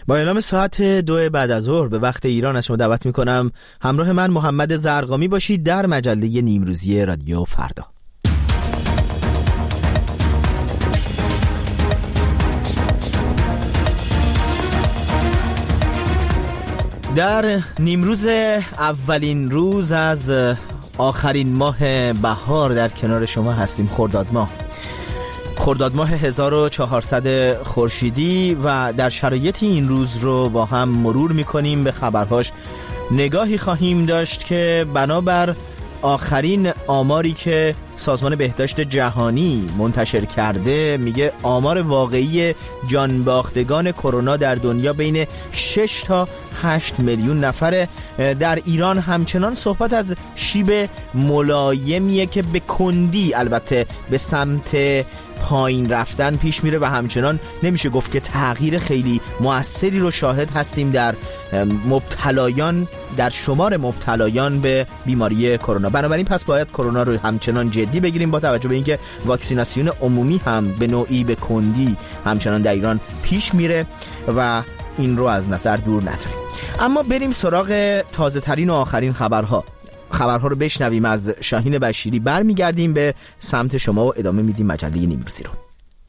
با اعلام ساعت 2 بعد از ظهر به وقت ایران از شما دعوت میکنم همراه من محمد زرقامی باشید در مجله نیمروزی رادیو فردا. در نیمروز اولین روز از آخرین ماه بهار در کنار شما هستیم. خرداد ماه 1400 خورشیدی و در شرایط این روز رو با هم مرور میکنیم، به خبرهاش نگاهی خواهیم داشت که بنابر آخرین آماری که سازمان بهداشت جهانی منتشر کرده میگه آمار واقعی جانباختگان کرونا در دنیا بین 6 تا 8 میلیون نفره. در ایران همچنان صحبت از شیب ملایمیه که به کندی البته به سمت پایین رفتن پیش میره و همچنان نمیشه گفت که تغییر خیلی موثری رو شاهد هستیم در شمار مبتلایان به بیماری کرونا. بنابراین پس باید کرونا رو همچنان جدی بگیریم با توجه به اینکه واکسیناسیون عمومی هم به نوعی به کندی همچنان در ایران پیش میره و این رو از نظر دور نداریم. اما بریم سراغ تازه ترین و آخرین خبرها رو بشنویم از شاهین بشیری. برمیگردیم به سمت شما و ادامه میدیم مجله نیمروزی رو.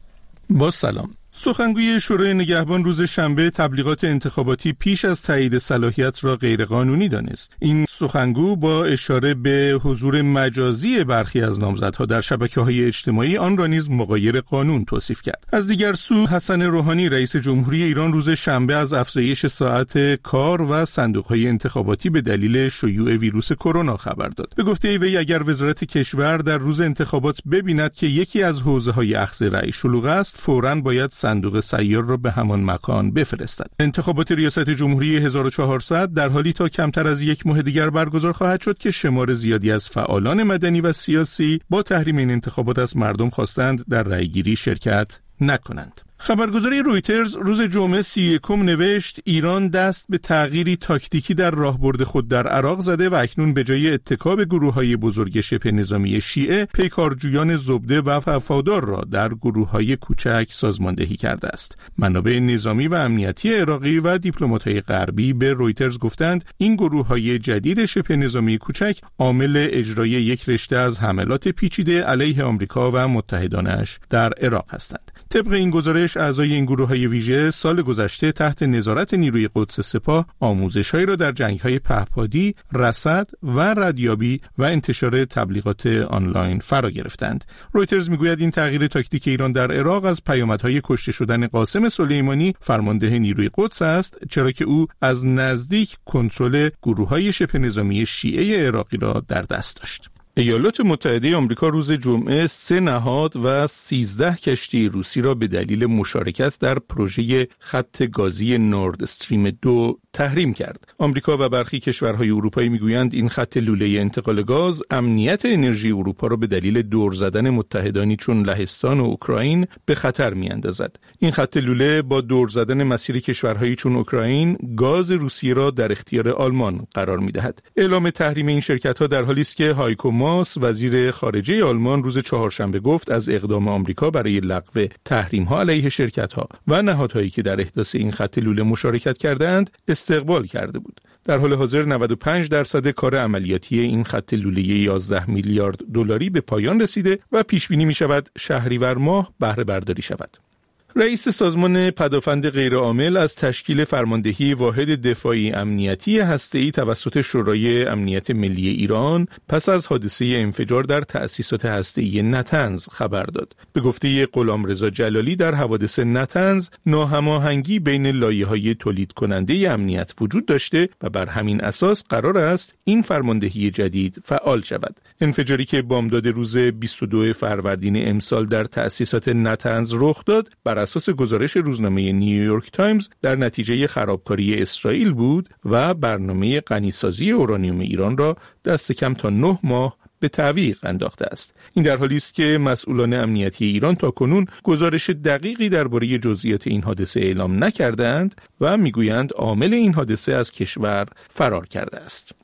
با سلام. سخنگوی شورای نگهبان روز شنبه تبلیغات انتخاباتی پیش از تایید صلاحیت را غیرقانونی دانست. این سخنگو با اشاره به حضور مجازی برخی از نامزدها در شبکه‌های اجتماعی آن را نیز مغایر قانون توصیف کرد. از دیگر سو حسن روحانی رئیس جمهوری ایران روز شنبه از افزایش ساعت کار و صندوق‌های انتخاباتی به دلیل شیوع ویروس کرونا خبر داد. به گفته وی اگر وزارت کشور در روز انتخابات ببیند که یکی از حوزه‌های اخذ رأی شلوغ است، فوراً باید صندوق سیار را به همان مکان بفرستد. انتخابات ریاست جمهوری 1400 در حالی تا کمتر از یک ماه دیگر برگزار خواهد شد که شمار زیادی از فعالان مدنی و سیاسی با تحریم این انتخابات از مردم خواستند در رأیگیری شرکت نکنند. خبرگزاری رویترز روز جمعه 31 نوشت ایران دست به تغییری تاکتیکی در راهبرد خود در عراق زده و اکنون به جای اتکا به گروه‌های بزرگ شبه نظامی شیعه، پیکارجویان زبده و وفادار را در گروه‌های کوچک سازماندهی کرده است. منابع نظامی و امنیتی عراقی و دیپلمات‌های غربی به رویترز گفتند این گروه‌های جدید شبه نظامی کوچک عامل اجرای یک رشته از حملات پیچیده علیه آمریکا و متحدانش در عراق هستند. طبق این گزارش اعضای این گروه‌های ویژه سال گذشته تحت نظارت نیروی قدس سپاه آموزش‌هایی را در جنگ‌های پهپادی، رصد و ردیابی و انتشار تبلیغات آنلاین فرا گرفتند. رویترز میگوید این تغییر تاکتیک ایران در عراق از پیامدهای کشته شدن قاسم سلیمانی فرمانده نیروی قدس است، چرا که او از نزدیک کنترل گروه‌های شبه نظامی شیعه عراقی را در دست داشت. ایالات متحده آمریکا روز جمعه 3 نهاد و 13 کشتی روسی را به دلیل مشارکت در پروژه خط گازی نورد استریم 2 تحریم کرد. آمریکا و برخی کشورهای اروپایی میگویند این خط لوله انتقال گاز امنیت انرژی اروپا را به دلیل دور زدن متحدانی چون لهستان و اوکراین به خطر میاندازد. این خط لوله با دور زدن مسیر کشورهایی چون اوکراین گاز روسیه را در اختیار آلمان قرار میدهد. اعلام تحریم این شرکت‌ها در حالی است که هایکو ماس وزیر خارجه آلمان روز چهارشنبه گفت از اقدام آمریکا برای لغو تحریم‌ها علیه شرکت‌ها و نهادهایی که در احداث این خط لوله مشارکت کردند استقبال کرده بود. در حال حاضر 95% کار عملیاتی این خط لوله 11 میلیارد دلاری به پایان رسیده و پیش بینی می‌شود شهریور ماه بهره برداری شود. رئیس سازمان پدافند غیرعامل از تشکیل فرماندهی واحد دفاعی امنیتی هسته‌ای توسط شورای امنیت ملی ایران پس از حادثه انفجار در تأسیسات هسته‌ای نطنز خبر داد. به گفته غلامرضا جلالی در حوادث نطنز ناهماهنگی بین لایه‌های تولید کننده امنیت وجود داشته و بر همین اساس قرار است این فرماندهی جدید فعال شود. انفجاری که بامداد روز 22 فروردین امسال در تأسیسات نطنز رخ داد بر اساس گزارش روزنامه نیویورک تایمز در نتیجه خرابکاری اسرائیل بود و برنامه غنیسازی اورانیوم ایران را دست کم تا 9 ماه به تعویق انداخته است. این در حالی است که مسئولان امنیتی ایران تاکنون گزارش دقیقی درباره جزئیات این حادثه اعلام نکردند و میگویند عامل این حادثه از کشور فرار کرده است.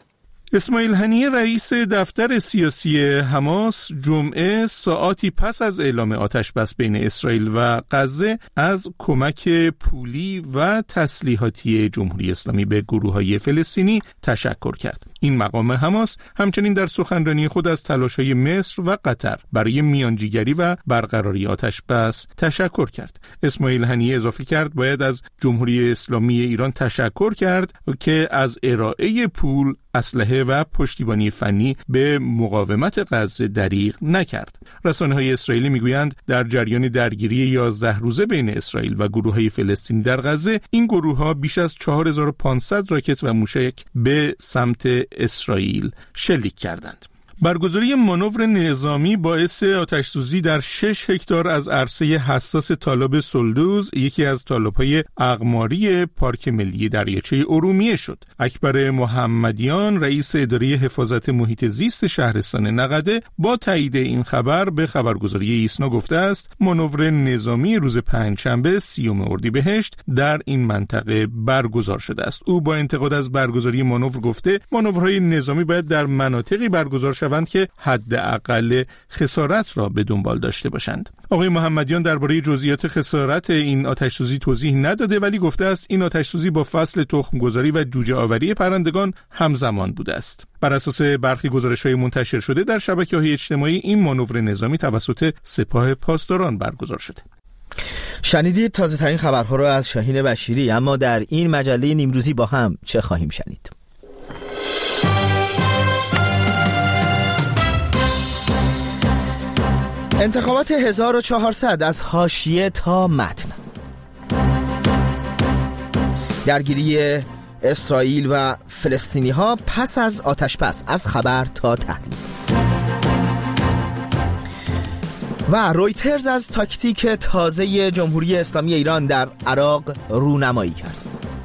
اسماعیل هنیه رئیس دفتر سیاسی حماس جمعه ساعاتی پس از اعلام آتش بس بین اسرائیل و غزه از کمک پولی و تسلیحاتی جمهوری اسلامی به گروه‌های فلسطینی تشکر کرد. این مقام حماس همچنین در سخنرانی خود از تلاش‌های مصر و قطر برای میانجیگری و برقراری آتش بس تشکر کرد. اسماعیل هنیه اضافه کرد باید از جمهوری اسلامی ایران تشکر کرد که از ارائه پول، اسلحه و پشتیبانی فنی به مقاومت غزه دریغ نکرد. رسانه‌های اسرائیلی میگویند در جریان درگیری 11 روزه بین اسرائیل و گروه‌های فلسطینی در غزه، این گروه‌ها بیش از 4500 راکت و موشک به سمت اسرائیل شلیک کردند. برگزاری مانور نظامی باعث آتش‌سوزی در 6 هکتار از عرصه حساس تالاب سلدوز، یکی از تالاب‌های اقماری پارک ملی دریاچه ارومیه شد. اکبر محمدیان رئیس اداره حفاظت محیط زیست شهرستان نقده با تایید این خبر به خبرگزاری ایسنا گفته است مانور نظامی روز پنجشنبه 30 اردیبهشت در این منطقه برگزار شده است. او با انتقاد از برگزاری مانور گفته مانورهای نظامی باید در مناطقی برگزار شوند که حداقل خسارت را به دنبال داشته باشند. آقای محمدیان درباره جزئیات خسارت این آتش‌سوزی توضیح نداده، ولی گفته است این آتش‌سوزی با فصل تخم‌گذاری و جوجه آوری پرندگان همزمان بوده است. بر اساس برخی گزارش‌های منتشر شده در شبکه‌های اجتماعی این مانور نظامی توسط سپاه پاسداران برگزار شده. شنیدید تازه ترین خبرها را از شاهین بشیری، اما در این مجله نیمروزی با هم چه خواهیم شنید؟ انتخابات 1400 از حاشیه تا متن، درگیری اسرائیل و فلسطینی ها پس از آتش بس، از خبر تا تحلیل، و رویترز از تاکتیک تازه جمهوری اسلامی ایران در عراق رونمایی کرد.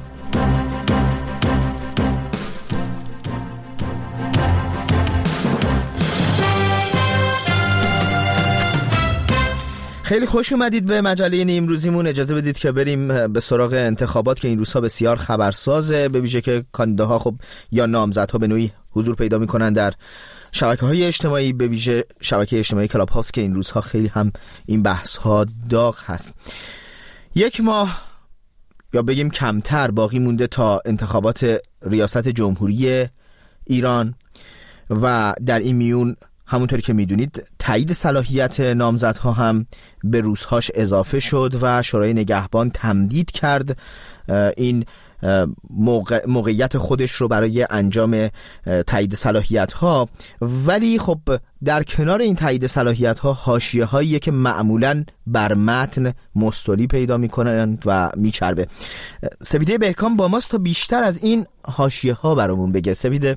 خیلی خوش اومدید به مجله نیمروزیمون. اجازه بدید که بریم به سراغ انتخابات که این روزها بسیار خبرسازه، به ویژه که کاندیداها خب یا نامزدها به نوعی حضور پیدا میکنن در شبکه‌های اجتماعی، به ویژه شبکه اجتماعی کلاب هاست که این روزها خیلی هم این بحث‌ها داغ هست. 1 ماه یا بگیم کمتر باقی مونده تا انتخابات ریاست جمهوری ایران و در این میون همونطوری که میدونید تایید صلاحیت نامزدها هم به روزهاش اضافه شد و شورای نگهبان تمدید کرد این موقعیت خودش رو برای انجام تایید صلاحیت ها. ولی خب در کنار این تایید صلاحیت ها حاشیه هاییه که معمولاً بر متن مستولی پیدا میکنن و میچربه. سپیده بهکام با ماست تا بیشتر از این حاشیه ها برامون بگه. سپیده.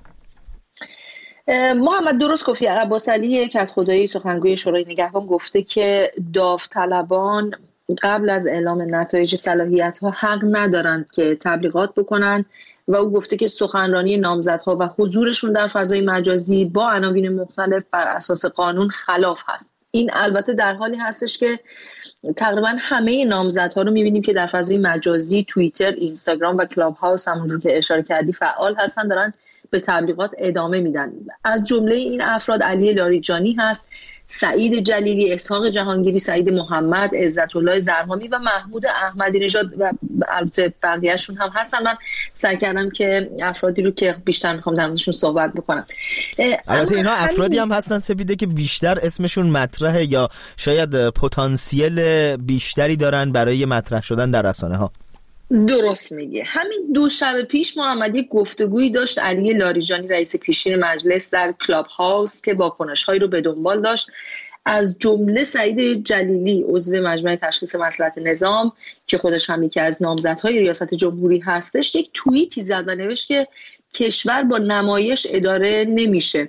محمد درست گفتی. عباس علی کدخدایی سخنگوی شورای نگهبان گفته که داوطلبان قبل از اعلام نتایج صلاحیت‌ها حق ندارند که تبلیغات بکنن و او گفته که سخنرانی نامزدها و حضورشون در فضای مجازی با عناوین مختلف بر اساس قانون خلاف هست. این البته در حالی هستش که تقریبا همه نامزدها رو می‌بینیم که در فضای مجازی توییتر، اینستاگرام و کلاب هاوس همونجور که اشاره کردی فعال هستن، دارن به تبلیغات ادامه میدن. از جمله این افراد علی لاریجانی هست، سعید جلیلی، اسحاق جهانگیری، سعید محمد، عزت الله زرهامی و محمود احمدی نژاد و البته بقیه‌شون هم هستن. من سعی کردم که افرادی رو که بیشتر میخوام در موردشون صحبت بکنم. البته اینا افرادی هم هستن سپیده که بیشتر اسمشون مطرحه یا شاید پتانسیل بیشتری دارن برای مطرح شدن در رسانه‌ها. درست میگه. همین 2 شب پیش محمدی گفتگویی داشت علی لاریجانی رئیس پیشین مجلس در کلاب هاوس که واکنش‌هایی رو به دنبال داشت. از جمله سعید جلیلی عضو مجمع تشخیص مصلحت نظام که خودش هم یکی از نامزدهای ریاست جمهوری هستش یک توییتی زد و نوشت که کشور با نمایش اداره نمیشه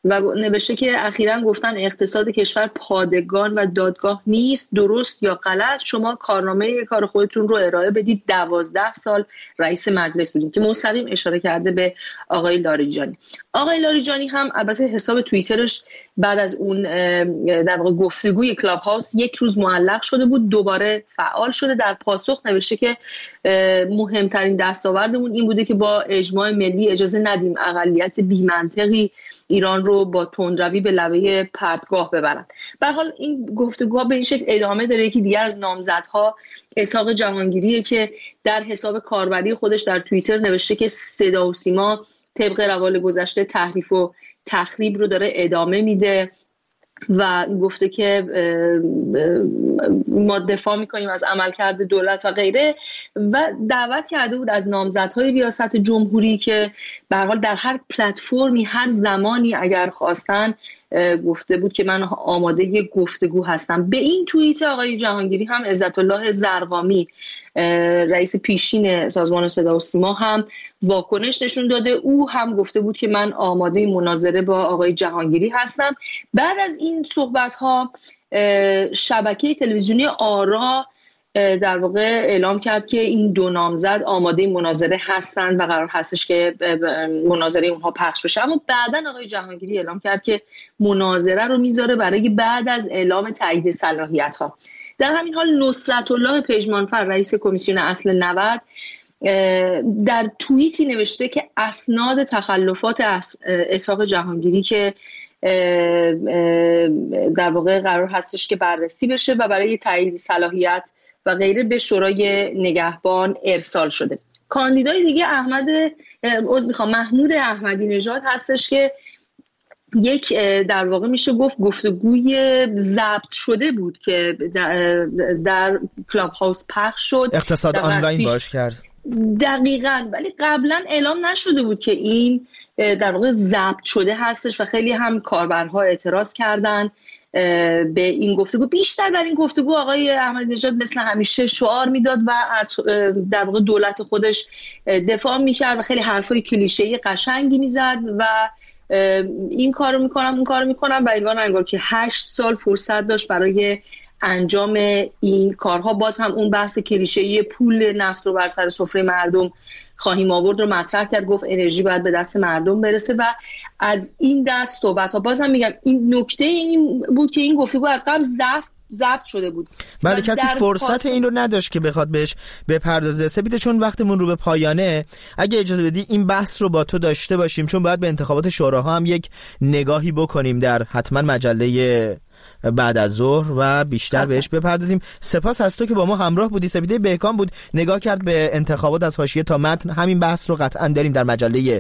و نوشته که اخیراً گفتن اقتصاد کشور پادگان و دادگاه نیست، درست یا غلط شما کارنامه کار خودتون رو ارائه بدید. 12 سال رئیس مجلس بودین، که مستقیم اشاره کرده به آقای لاریجانی. آقای لاریجانی هم البته حساب توییترش بعد از اون در واقع گفتگوی کلاب هاوس یک روز معلق شده بود، دوباره فعال شده. در پاسخ نوشته که مهمترین دستاوردمون این بوده که با اجماع ملی اجازه ندیم اقلیت بی‌منطقی ایران رو با تندروی به لبه پرتگاه ببرن. به هر حال این گفتگوها به این شکل ادامه داره. یکی دیگر از نامزدها اسحاق جهانگیریه که در حساب کاربری خودش در توییتر نوشته که صدا و سیما طبق روال گذشته تحریف و تخریب رو داره ادامه میده و گفته که ما دفاع میکنیم از عملکرد دولت و غیره، و دعوت کرده بود از نامزدهای ریاست جمهوری که به هر حال در هر پلتفرمی هر زمانی اگر خواستن، گفته بود که من آماده یک گفتگو هستم. به این توییت آقای جهانگیری هم عزت الله زرقامی رئیس پیشین سازمان صدا و سیما هم واکنش نشون داده. او هم گفته بود که من آماده مناظره با آقای جهانگیری هستم. بعد از این صحبت ها شبکه تلویزیونی آرا در واقع اعلام کرد که این دو نامزد آماده مناظره هستند و قرار هستش که مناظره اونها پخش بشه. اما بعداً آقای جهانگیری اعلام کرد که مناظره رو میذاره برای بعد از اعلام تایید صلاحیت ها. در همین حال نصرت الله پژمانفر رئیس کمیسیون اصل 90 در توییتی نوشته که اسناد تخلفات اسحاق جهانگیری که در واقع قرار هستش که بررسی بشه و برای تایید صلاحیت و غیره به شورای نگهبان ارسال شده. کاندیدای دیگه محمود احمدی نژاد هستش که یک در واقع میشه گفت گفتگوی ضبط شده بود که در کلاب هاوس پخش شد، اقتصاد آنلاین باش کرد دقیقاً، ولی قبلا اعلام نشده بود که این در واقع ضبط شده هستش و خیلی هم کاربرها اعتراض کردن به این گفتگو. بیشتر در این گفتگو آقای احمدی نژاد مثل همیشه شعار میداد و از در واقع دولت خودش دفاع میکرد و خیلی حرفای کلیشه‌ای قشنگی میزد و این کارو میکنم اون کارو میکنم و انگار که 8 سال فرصت داشت برای انجام این کارها. باز هم اون بحث کلیشه‌ای پول نفت رو بر سر سفره مردم خواهیم آورد رو مطرح کرد، گفت انرژی باید به دست مردم برسه و از این دست صحبت‌ها. باز هم میگم این نکته این بود که این گفتگو از قبل ضبط شده بود. بله، کسی فرصت این رو نداشت که بخواد بهش بپردازه. سپیده، چون وقتمون رو به پایانه، اگه اجازه بدی این بحث رو با تو داشته باشیم، چون باید به انتخابات شوراها هم یک نگاهی بکنیم در حتما مجله بعد از ظهر و بیشتر بهش بپردازیم. سپاس از تو که با ما همراه بودی. سپیده بهکام بود، نگاه کرد به انتخابات از حاشیه تا متن. همین بحث رو قطعا داریم در مجله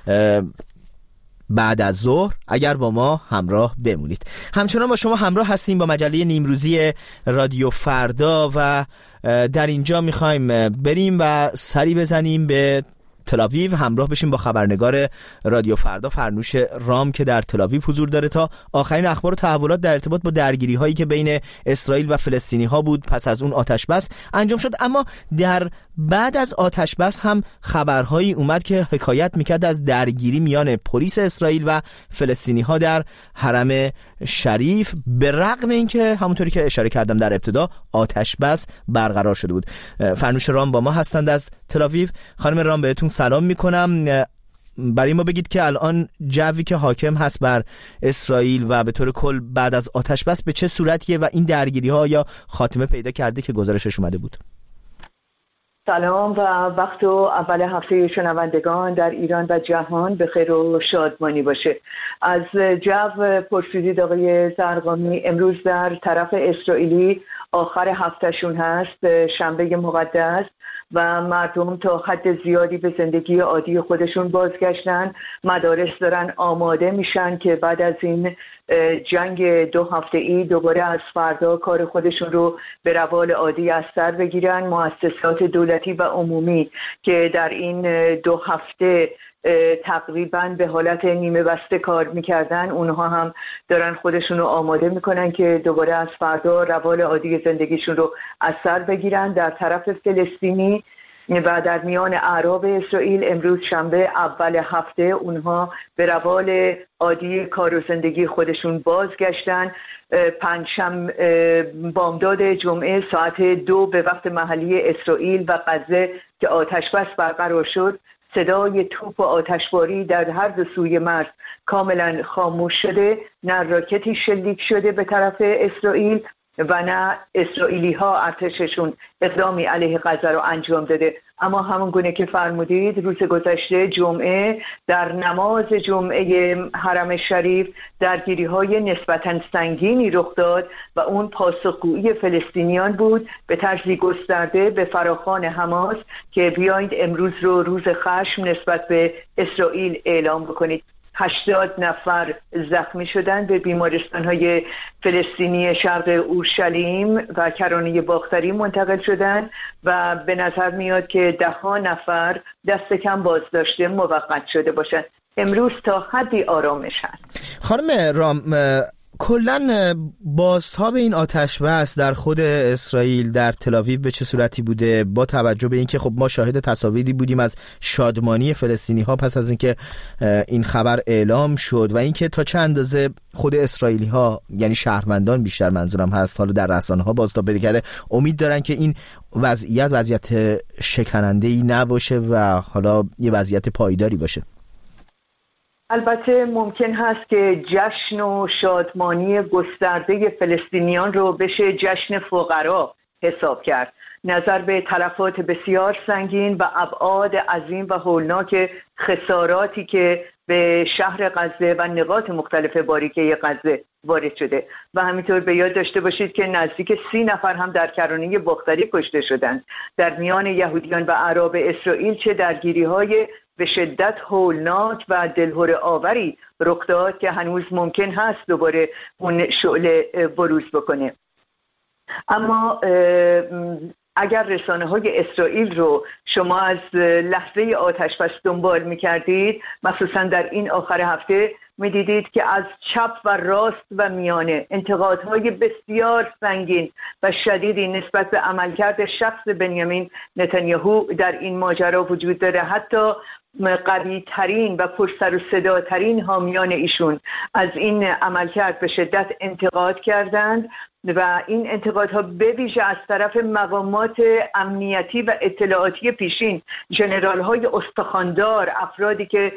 بعد از ظهر، اگر با ما همراه بمونید. همچنان با شما همراه هستیم با مجله نیمروزی رادیو فردا و در اینجا میخوایم بریم و سری بزنیم به تل‌آویو، همراه بشیم با خبرنگار رادیو فردا فرنوش رام که در تل‌آویو حضور داره تا آخرین اخبار و تحولات در ارتباط با درگیری هایی که بین اسرائیل و فلسطینی ها بود پس از اون آتش بس انجام شد. اما در بعد از آتش بس هم خبرهایی اومد که حکایت میکرد از درگیری میان پلیس اسرائیل و فلسطینی ها در حرم شریف، به رغم اینکه همونطوری که اشاره کردم در ابتدا آتش بس برقرار شده بود. فرنوش رام با ما هستند از تل‌آویو. خانم رام، بهتون سلام میکنم. برای ما بگید که الان جوی که حاکم هست بر اسرائیل و به طور کل بعد از آتش بس به چه صورتیه و این درگیری ها یا خاتمه پیدا کرده که گزارشش اومده بود؟ سلام و وقت و اول هفته شنوندگان در ایران و جهان به خیر و شادمانی باشه. از جو پرسیدید آقای زرقامی. امروز در طرف اسرائیلی آخر هفتهشون هست، شنبه مقدس، و مردم تا حد زیادی به زندگی عادی خودشون بازگشتن. مدارس دارن آماده میشن که بعد از این جنگ 2 هفته‌ای دوباره از فردا کار خودشون رو به روال عادی از سر بگیرن. مؤسسات دولتی و عمومی که در این 2 هفته تقریبا به حالت نیمه بسته کار میکردن، اونها هم دارن خودشون رو آماده میکنن که دوباره از فردا روال عادی زندگیشون رو از سر بگیرن. در طرف فلسطینی و در میان اعراب اسرائیل امروز شنبه اول هفته اونها به روال عادی کار و زندگی خودشون بازگشتن. بامداد جمعه ساعت 2 به وقت محلی اسرائیل و غزه که آتشبس برقرار شد، صدای توپ و آتشباری در هر دو سوی مرز کاملا خاموش شده. نه راکتی شلیک شده به طرف اسرائیل و نه اسرائیلی ها ارتششون اقدامی علیه غزه رو انجام داده. اما همون گونه که فرمودید، روز گذشته جمعه در نماز جمعه حرم شریف درگیری های نسبتاً سنگینی رخ داد و اون پاسخگویی فلسطینیان بود به طرزی گسترده به فراخوان حماس که بیایید امروز رو روز خشم نسبت به اسرائیل اعلام بکنید. 80 نفر زخمی شدند، به بیمارستان‌های فلسطینی شرق اورشلیم و کرانه باختری منتقل شدند و به نظر میاد که 10 نفر دست کم بازداشته موقت شده باشند. امروز تا حدی آرامش هست. خانم رام، کلن بازتاب این آتش بس در خود اسرائیل در تل‌آویو به چه صورتی بوده، با توجه به اینکه خب ما شاهد تصاویری بودیم از شادمانی فلسطینی ها پس از اینکه این خبر اعلام شد و اینکه تا چه اندازه خود اسرائیلی ها، یعنی شهروندان بیشتر منظورم هست، حالا در رسانه ها بازتاب پیدا کرده، امید دارن که این وضعیت شکننده‌ای نباشه و حالا یه وضعیت پایداری باشه. البته ممکن هست که جشن و شادمانی گسترده فلسطینیان رو بشه جشن فقرا حساب کرد، نظر به تلفات بسیار سنگین و ابعاد عظیم و هولناک خساراتی که به شهر غزه و نقاط مختلف باریکه غزه وارد شده و همینطور به یاد داشته باشید که نزدیک 30 نفر هم در کرانه باختری کشته شدند. در میان یهودیان و اعراب اسرائیل چه درگیری‌های به شدت هولناک و دلهره آوری رخ داد که هنوز ممکن هست دوباره اون شعله بروز بکنه. اما اگر رسانه‌های اسرائیل رو شما از لحظه آتشبس دنبال می‌کردید، مخصوصا در این آخر هفته، می‌دیدید که از چپ و راست و میانه انتقادهای بسیار سنگین و شدیدی نسبت به عملکرد شخص بنیامین نتانیاهو در این ماجرا وجود داره. حتی قوی ترین و پرسر و صدا ترین حامیان ایشون از این عملکرد به شدت انتقاد کردند و این انتقادها به ویژه از طرف مقامات امنیتی و اطلاعاتی پیشین، ژنرال‌های استخواندار، افرادی که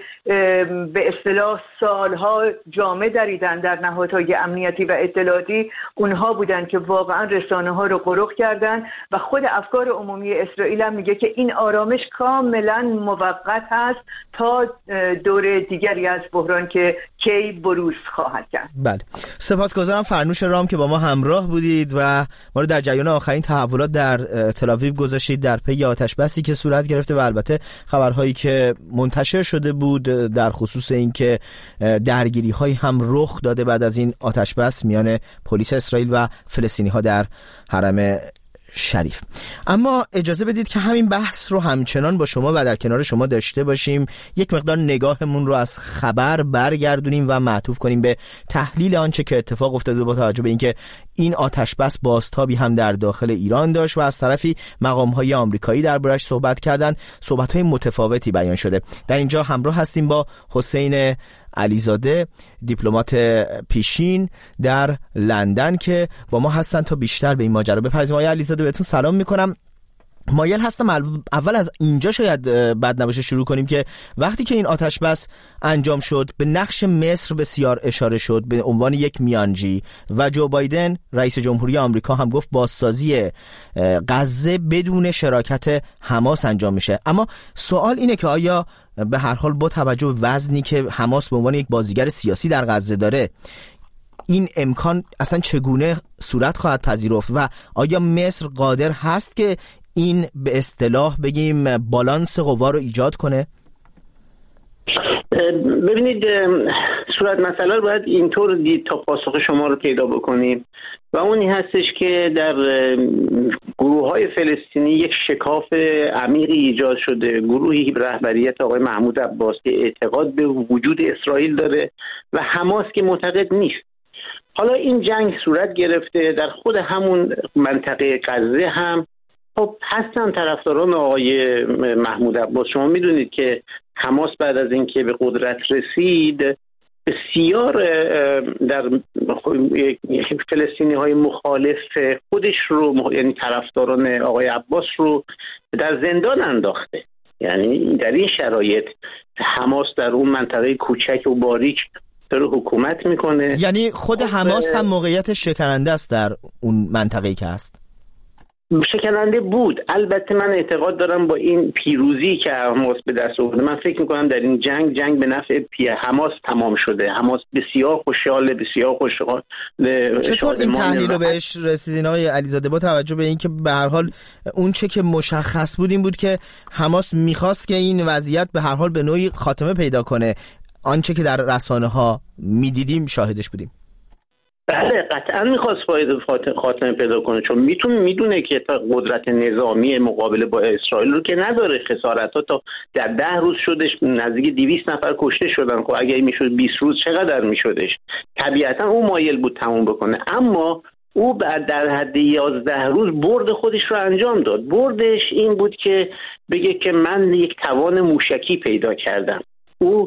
به اصطلاح سالها جامه دریدن در نهادهای امنیتی و اطلاعاتی، اونها بودن که واقعا رسانه‌ها رو غرق کردن و خود افکار عمومی اسرائیل هم میگه که این آرامش کاملا موقت هست تا دور دیگری از بحران که کی بروز خواهد کرد. بله، سپاسگزارم فرنوش رام که با ما همراه بودید و ما رو در جریان آخرین تحولات در تل‌آویو گذاشتید در پی آتش بسی که صورت گرفته و البته خبرهایی که منتشر شده بود در خصوص اینکه درگیری‌هایی هم رخ داده بعد از این آتش بس میان پلیس اسرائیل و فلسطینی‌ها در حرم شریف. اما اجازه بدید که همین بحث رو همچنان با شما و در کنار شما داشته باشیم، یک مقدار نگاهمون رو از خبر برگردونیم و معطوف کنیم به تحلیل آنچه که اتفاق افتاده با توجه به اینکه این آتش بس بازتابی هم در داخل ایران داشت و از طرفی مقام‌های آمریکایی دربارش صحبت کردن، صحبت‌های متفاوتی بیان شده. در اینجا همراه هستیم با حسین علیزاده، دیپلمات پیشین در لندن که با ما هستن تا بیشتر به این ماجرا بپردازیم. آقای علیزاده بهتون سلام میکنم. مایل هستم اول از اینجا شاید بد نباشه شروع کنیم که وقتی که این آتش بس انجام شد به نقش مصر بسیار اشاره شد به عنوان یک میانجی و جو بایدن رئیس جمهوری آمریکا هم گفت بازسازی غزه بدون شراکت حماس انجام میشه. اما سوال اینه که آیا به هر حال با توجه به وزنی که حماس به عنوان یک بازیگر سیاسی در غزه داره این امکان اصلا چگونه صورت خواهد پذیرفت و آیا مصر قادر هست که این به اصطلاح بگیم بالانس قوا رو ایجاد کنه؟ ببینید صورت مسئله رو باید اینطور دید تا پاسخ شما رو پیدا بکنیم و اونی هستش که در گروه‌های فلسطینی یک شکاف عمیقی ایجاد شده. گروهی به رهبریت آقای محمود عباس که اعتقاد به وجود اسرائیل داره و حماس که معتقد نیست. حالا این جنگ صورت گرفته در خود همون منطقه غزه هم خب هستن طرفداران آقای محمود عباس. شما میدونید که حماس بعد از اینکه به قدرت رسید بسیار در فلسطینی های مخالف خودش رو، یعنی طرفداران آقای عباس رو در زندان انداخته. یعنی در این شرایط حماس در اون منطقه کوچک و باریک داره حکومت میکنه. یعنی خود حماس هم موقعیت شکننده است در اون منطقه‌ای که هست. شکننده بود. البته من اعتقاد دارم با این پیروزی که حماس به دست آورده، من فکر میکنم در این جنگ به نفع حماس تمام شده. حماس بسیار خوشحاله، بسیار خوشحال. چطور این تحلیل رو بهش رسیدین آقای علیزاده، با توجه به اینکه به هر حال اون چه که مشخص بود این بود که حماس میخواست که این وضعیت به هر حال به نوعی خاتمه پیدا کنه، آنچه که در رسانه ها میدیدیم شاهدش بودیم؟ بله قطعا میخواست خاتمه پیدا کنه، چون میدونه که تا قدرت نظامی مقابله با اسرائیل رو که نداره. خسارت‌ها تا در 10 روز شدش نزدیک 200 نفر کشته شدن. خب اگه میشد 20 روز چقدر میشدش؟ طبیعتا اون مایل بود تموم بکنه، اما او بعد در حد 11 روز برد خودش رو انجام داد. بردش این بود که بگه که من یک توان موشکی پیدا کردم. او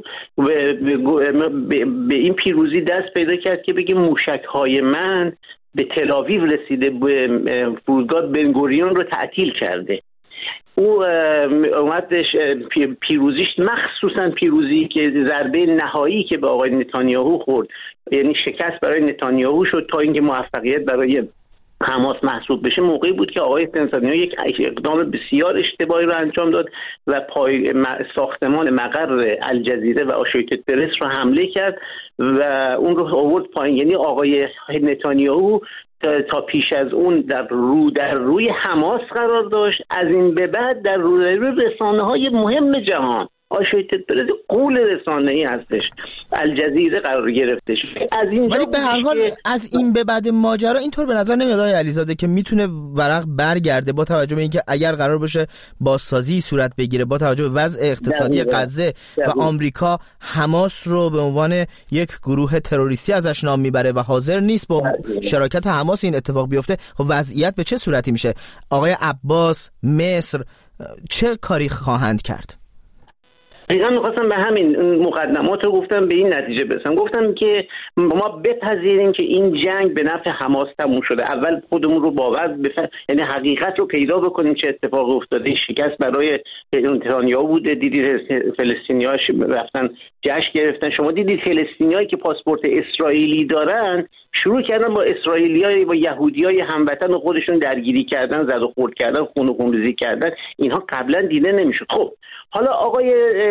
به این پیروزی دست پیدا کرد که بگه موشک‌های من به تل‌آویو رسیده، به فرودگاه بن‌گوریون رو تعطیل کرده. او اومدش پیروزیش، مخصوصا پیروزی که ضربه نهایی که به آقای نتانیاهو خورد، یعنی شکست برای نتانیاهو شد تا اینکه موفقیت برای حماس محسوب بشه، موقعی بود که آقای نتانیاهو یک اقدام بسیار اشتباهی رو انجام داد و ساختمان مقر الجزیره و آسوشیتد پرس رو حمله کرد و اون رو آورد پایین. یعنی آقای نتانیاهو تا پیش از اون در روی حماس قرار داشت، از این به بعد در روی رسانه‌های مهم جهان، آسوشیتد پرس قول رسانه‌ای هستش، الجزیره قرار گرفتش. از این ولی به هر حال از این به بعد ماجرا اینطور به نظر نمیاد آقای علیزاده که میتونه ورق برگرده، با توجه به اینکه اگر قرار باشه بازسازی صورت بگیره، با توجه به وضع اقتصادی غزه و آمریکا حماس رو به عنوان یک گروه تروریستی ازش نام میبره و حاضر نیست با شراکت حماس این اتفاق بیفته. خب وضعیت به چه صورتی میشه؟ آقای عباس، مصر چه کاری خواهند کرد؟ دقیقا میخواستم به همین مقدمات رو گفتم به این نتیجه برسم. گفتم که ما بپذیریم که این جنگ به نفع حماس تموم شده. اول خودمون رو باور یعنی حقیقت رو پیدا بکنیم چه اتفاقی افتاده. شکست برای نتانیاهو بوده. دیدید فلسطینی‌ها رفتن جشن گرفتن. شما دیدید فلسطینیایی که پاسپورت اسرائیلی دارن شروع کردن با اسرائیلیای با یهودیای هموطن و خودشون درگیری کردن، زد و خورد کردن، خون و خونریزی کردن. اینها قبلا دیده نمیشد. خب حالا آقای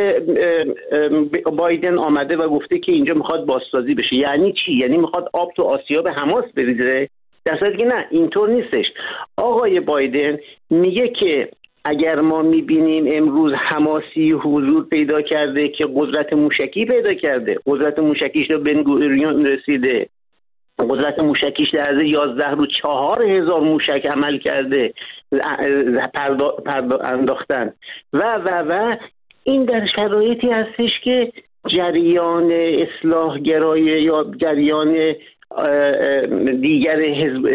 بایدن آمده و گفته که اینجا میخواد بازسازی بشه. یعنی چی؟ یعنی میخواد آب تو آسیاب حماس بریزه؟ در صورتی که نه، اینطور نیستش. آقای بایدن میگه که اگر ما میبینیم امروز حماسی حضور پیدا کرده که قدرت موشکی پیدا کرده، قدرت موشکیش رو بن‌گوریون رسیده، قدرت موشکیش در 11 روز 4000 موشک عمل کرده، انداختن و این در شرایطی هستش که جریان اصلاح گرایی یا جریان دیگر حزب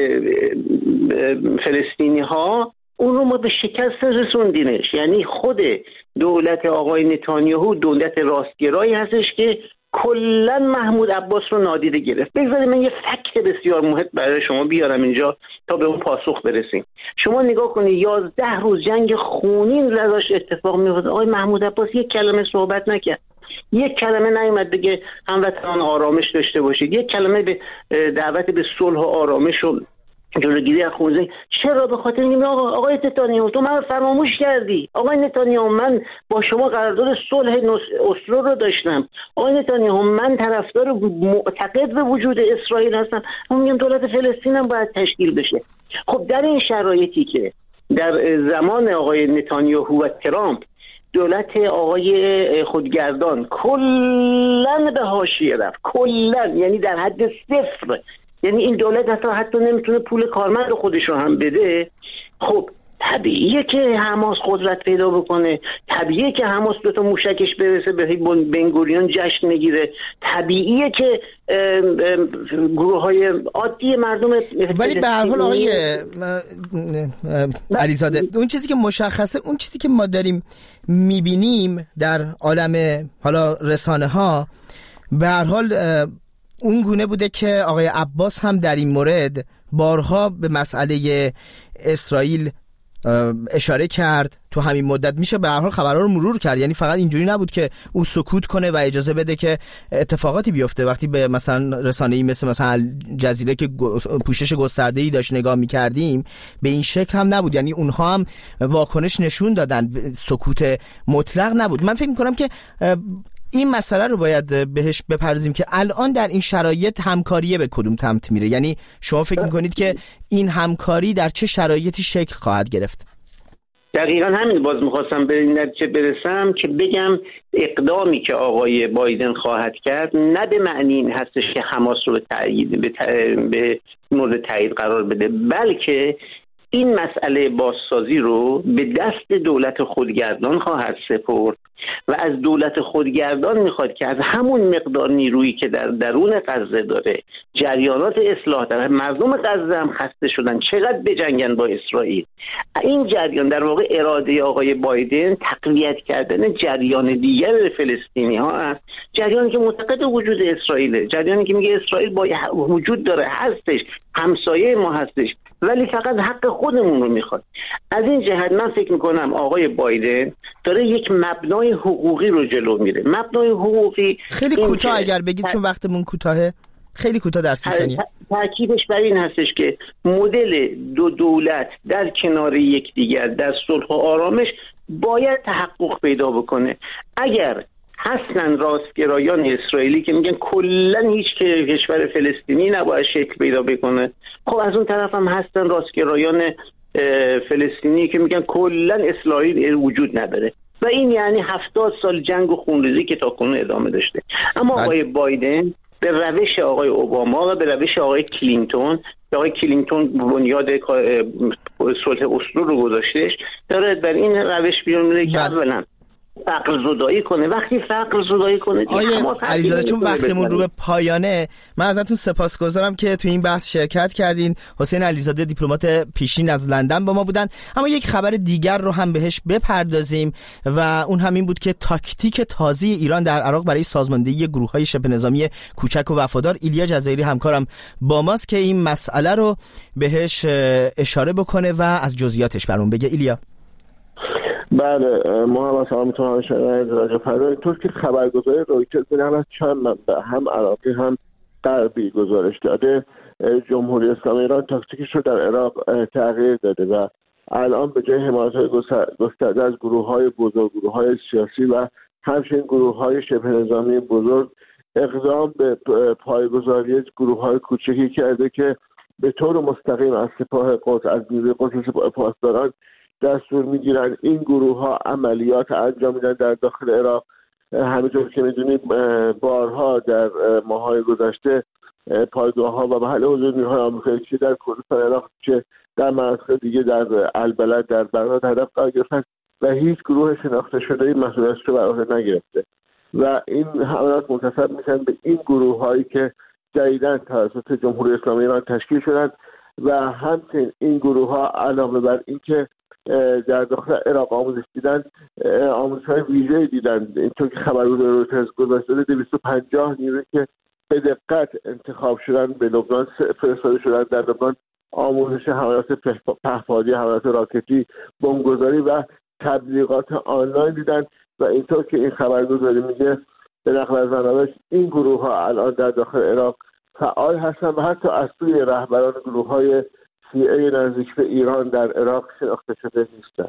فلسطینی ها اون رو ما به شکست رسوندیمش. یعنی خود دولت آقای نتانیاهو دولت راستگرایی هستش که کلا محمود عباس رو نادیده گرفت. بگذارید من یه فکت بسیار مهم برای شما بیارم اینجا تا به اون پاسخ برسیم. شما نگاه کنید 11 روز جنگ خونین داشت اتفاق میفته. آقای محمود عباس یک کلمه صحبت نکرد، یک کلمه نیومد بگه هموطنان آرامش داشته باشید، یک کلمه به دعوت به صلح و آرامش و جلوگیری از خونریزی. چرا؟ به خاطر اینکه آقای نتانیاهو تو من فراموش کردی. آقای نتانیاهو من با شما قرارداد صلح اسلو رو داشتم. آقای نتانیاهو من طرفدار معتقد به وجود اسرائیل هستم. من میگم دولت فلسطین هم باید تشکیل بشه. خب در این شرایطی که در زمان آقای نتانیاهو و ترامپ دولت آقای خودگردان کلاً به حاشیه رفت، کلاً، یعنی در حد صفر، یعنی این دولت حتی نمیتونه پول کارمند خودش رو هم بده. خب طبیعیه که حماس قدرت پیدا بکنه، طبیعیه که حماس 2 تا موشکش برسه به بنگوریون جشن میگیره، طبیعیه که گروه‌های عادی مردم. ولی به هر حال آقای علیزاده، اون چیزی که مشخصه، اون چیزی که ما داریم میبینیم در عالم حالا رسانه ها، به هر حال اون گونه بوده که آقای عباس هم در این مورد بارها به مسئله اسرائیل اشاره کرد. تو همین مدت میشه به هر حال خبرها رو مرور کرد، یعنی فقط اینجوری نبود که او سکوت کنه و اجازه بده که اتفاقاتی بیفته. وقتی به مثلا رسانه‌ای مثل جزیره که پوشش گسترده‌ای داشت نگاه می‌کردیم، به این شکل هم نبود، یعنی اونها هم واکنش نشون دادن، سکوت مطلق نبود. من فکر می‌کنم که این مسئله رو باید بهش بپردازیم که الان در این شرایط همکاریه به کدوم سمت میره. یعنی شما فکر میکنید که این همکاری در چه شرایطی شکل خواهد گرفت؟ دقیقا همین باز میخواستم به این نتیجه برسم که بگم اقدامی که آقای بایدن خواهد کرد نه به معنی این هستش که حماس رو به مورد تایید قرار بده، بلکه این مسئله بازسازی رو به دست دولت خودگردان خواهد سپرد و از دولت خودگردان میخواد که از همون مقدار نیرویی که در درون غزه داره، جریانات اصلاح طلب، مردم غزه هم خسته شدن، چقدر بجنگن با اسرائیل. این جریان در واقع اراده آقای بایدن تقویت کردن جریان دیگر فلسطینی ها است، جریانی که معتقد وجود اسرائیله، جریانی که میگه اسرائیل با وجود داره، هستش، همسایه ما هستش، ولی فقط حق خودمون رو میخواد. از این جهت من فکر میکنم آقای بایدن داره یک مبنای حقوقی رو جلو میره. مبنای حقوقی خیلی کوتاه اگر بگید چون وقتمون کوتاهه، خیلی کوتاه در 30 ثانیه. تاکیدش بر این هستش که مدل 2 دولت در کنار یکدیگر در صلح و آرامش باید تحقق پیدا بکنه. اگر هستن راستگرایان اسرائیلی که میگن کلا هیچ کشور فلسطینی نباید شکل پیدا بکنه، خب از اون طرف هم هستن راستگرایان فلسطینی که میگن کلا اسرائیل وجود نداره و این یعنی 70 سال جنگ و خونریزی که تاکنون ادامه داشته. اما آقای بایدن به روش آقای اوباما و به روش آقای کلینتون، بنیاد صلح اسلو رو گذاشتهش، داره بر این روش بیرون میره که اولا فقر زدایی کنه. وقتی فقر زدایی کنه علیزاده، چون وقتمون رو به پایانه، من ازتون سپاسگزارم که تو این بحث شرکت کردین. حسین علیزاده دیپلمات پیشین از لندن با ما بودن. اما یک خبر دیگر رو هم بهش بپردازیم و اون همین بود که تاکتیک تازه ایران در عراق برای سازماندهی گروه‌های شبه نظامی کوچک و وفادار. ایلیا جزایری همکارم با ماست که این مسئله رو بهش اشاره بکنه و از جزئیاتش برام بگه. ایلیا. بله، ما هم اصلا میتونم راجع فردا طور که خبرگزاری رویترز از چند منبع هم عراقی هم غربی گزارش داده، جمهوری اسلامی ایران تاکتیکش رو در عراق تغییر داده و الان به جای حمایت‌های گسترده از گروه‌های بزرگ، گروه‌های سیاسی و همچنین گروه‌های شبه نظامی بزرگ، اقدام به پایه‌گذاری گروه‌های کوچکی کرده که به طور مستقیم از سپاه قدس، از نیروی قدس سپاه پاسداران دستور میگیرن. این گروه ها عملیات انجام میدن در داخل عراق. همینطور که میدونید بارها در ماهای گذشته پایگاه ها و محل حضور نیروهای آمریکایی چه در کردستان عراق چه در مناطق دیگه در البلد در بغداد هدف قرار گرفتن و هیچ گروه شناخته شده مسئولیتش رو بر عهده نگرفته و این حملات منتسب میشن به این گروه هایی که جدیداً توسط جمهوری اسلامی ایران تشکیل شدن و همچنین این گروه ها علاوه بر اینکه در داخل عراق آموزش دیدن، آموزش‌های ویژه‌ای دیدن. اینطور که خبرگزاری رویترز گزارش داده 250 نیروی که به دقت انتخاب شدن به لبنان فرستاده شدن در لبنان آموزش حملات پهپادی، حملات راکتی، بمبگذاری و تبلیغات آنلاین دیدن و اینطور که این خبرگزاری میگه به نقل از منابع این گروه‌ها الان در داخل عراق فعال هستن و حتی از سوی رهبران گروه‌های شیعه نزدیک به ایران در عراق شناخته شده نیستند.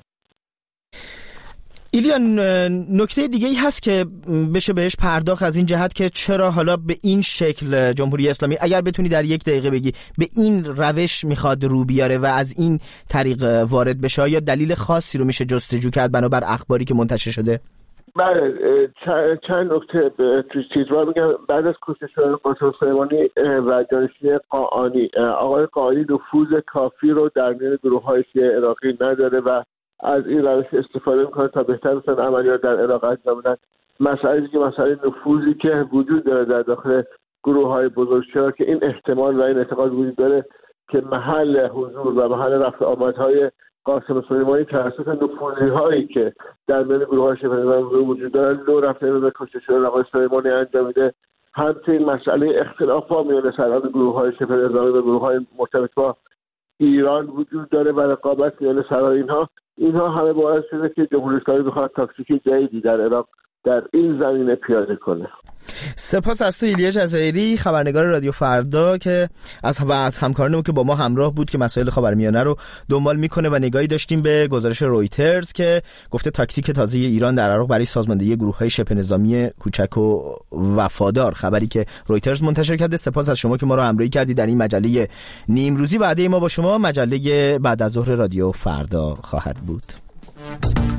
ایلیا، نکته دیگه ای هست که بشه بهش پرداخت از این جهت که چرا حالا به این شکل جمهوری اسلامی، اگر بتونی در 1 دقیقه بگی، به این روش میخواد رو بیاره و از این طریق وارد بشه، یا دلیل خاصی رو میشه جستجو کرد بنابر اخباری که منتشر شده؟ بله، چند نکته تیزوار میگم. بعد از کشته شدن قاسم سلیمانی و جانشین قاآنی، آقای قاآنی نفوذ کافی رو در میان گروه‌های شیعه عراقی نداره و از این روش استفاده میکنه تا بهتر بتونن عملیات در عراق انجام بدن. مسئله که مسئله نفوذی که وجود داره در داخل گروه‌های بزرگ، چرا که این احتمال و این اعتقاد وجود داره که محل حضور و محل رفت آمدهای قاسم سلیمانی توسط نفوذی‌هایی که در بین گروه‌های شبه نظامی وجود دارن لو رفته به کشته شدن آقای سلیمانی انجام میده. همچنین مسئله اختلاف‌ها میان سران گروه‌های شبه نظامی و گروه‌های مرتبط با ایران وجود داره و رقابت میان سران اینها همه باعث شده که جمهوری اسلامی بخواد تاکتیک جدیدی در عراق در این زمینه پیاده کنه. سپاس از تو ایلیا جزایری، خبرنگار رادیو فردا که از همکارانمون که با ما همراه بود که مسائل خاورمیانه رو دنبال میکنه و نگاهی داشتیم به گزارش رویترز که گفته تاکتیک تازه ایران در عراق برای سازماندهی گروه‌های شبه نظامی کوچک و وفادار، خبری که رویترز منتشر کرده. سپاس از شما که ما رو همراهی کردید در این مجله نیمروزی. وعده ما با شما مجله بعد از ظهر رادیو فردا خواهد بود.